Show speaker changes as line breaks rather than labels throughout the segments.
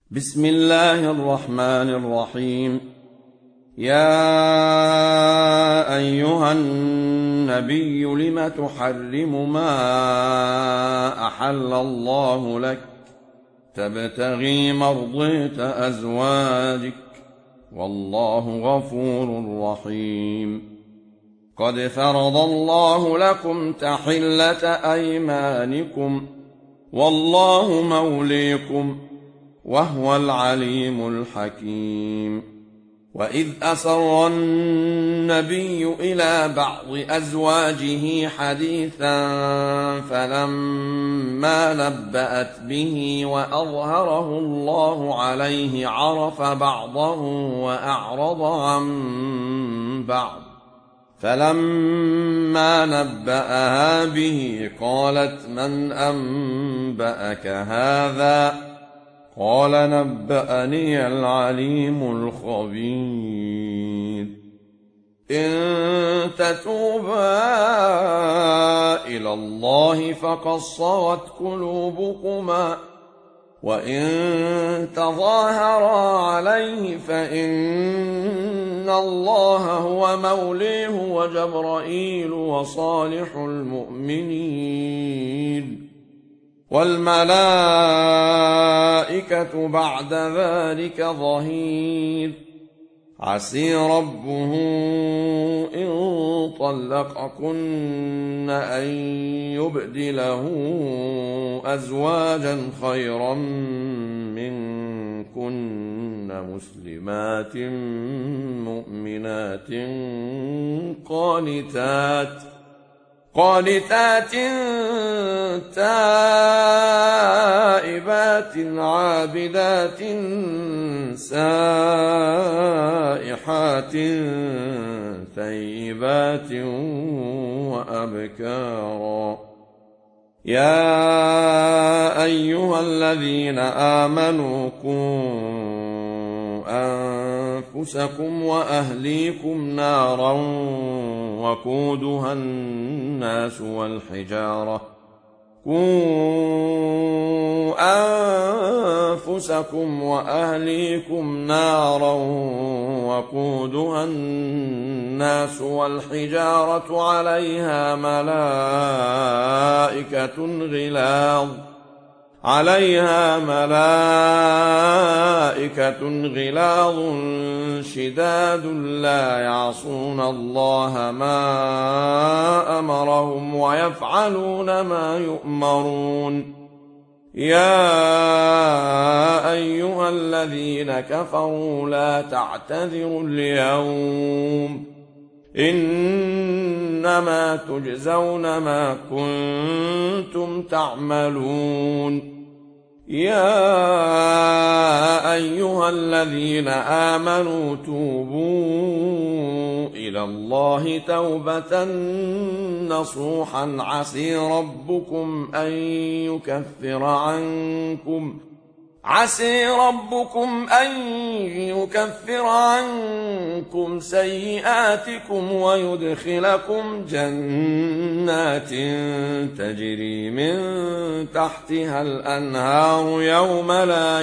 بسم الله الرحمن الرحيم. يا أيها النبي لم تحرم ما أحل الله لك تبتغي مرضية أزواجك والله غفور رحيم. قد فرض الله لكم تحلة أيمانكم والله موليكم وهو العليم الحكيم. وإذ أسر النبي إلى بعض أزواجه حديثا فلما نبأت به وأظهره الله عليه عرف بعضه وأعرض عن بعض، فلما نبأها به قالت من أنبأك هذا؟ قال نبأني العليم الخبير. إن تتوبا إلى الله فقد صغت قلوبكما، وإن تظاهرا عليه فإن الله هو موليه وجبرائيل وصالح المؤمنين والملائكة بعد ذلك ظهير. عسى ربه إن طلقكن أن يبدله أزواجا خيرا منكن مسلمات مؤمنات قانتات تائبات عابدات سائحات ثيبات وأبكارا. يا أيها الذين آمنوا قوا أنفسكم وأهليكم نارا وقودها الناس والحجارة عليها ملائكة غلاظ شداد لا يعصون الله ما أمرهم ويفعلون ما يؤمرون. يا أيها الذين كفروا لا تعتذروا اليوم إنما تجزون ما كنتم تعملون. يا أيها الذين آمنوا توبوا إلى الله توبة نصوحا عسى ربكم أن يكفر عنكم سيئاتكم ويدخلكم جنات تجري من تحتها الأنهار يوم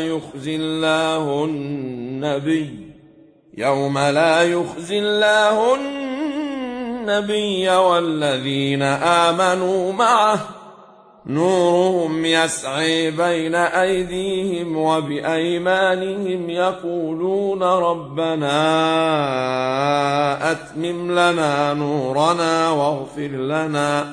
لا يخزي الله النبي والذين آمنوا معه نورهم يسعي بين أيديهم وبأيمانهم يقولون ربنا أتمم لنا نورنا واغفر لنا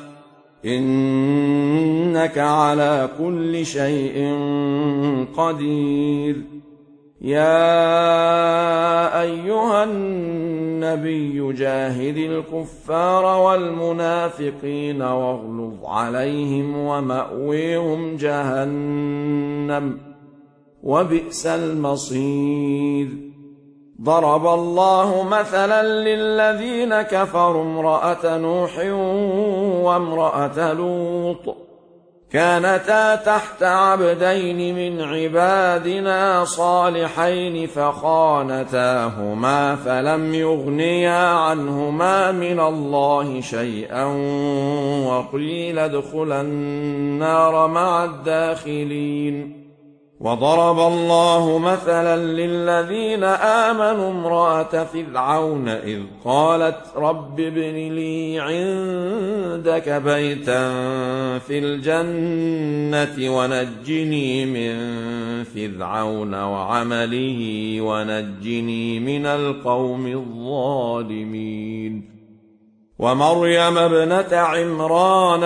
إنك على كل شيء قدير. يا أيها النبي جاهد الكفار والمنافقين واغلظ عليهم ومأويهم جهنم وبئس المصير. ضرب الله مثلا للذين كفروا امرأة نوح وامرأة لوط كانتا تحت عبدين من عبادنا صالحين فخانتاهما فلم يغنيا عنهما من الله شيئا وقيل ادخلا النار مع الداخلين. وضرب الله مثلا للذين آمنوا امرأة فرعون إذ قالت رب ابن لي عندك بيتا في الجنة ونجني من فرعون وعمله ونجني من القوم الظالمين ومريم ابنة عمران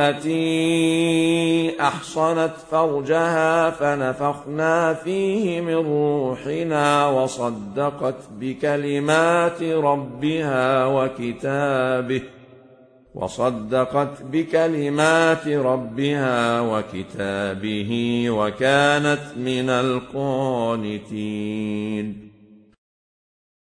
التي أحصنت فرجها فنفخنا فيه من روحنا وصدقت بكلمات ربها وكتابه وكانت من القانتين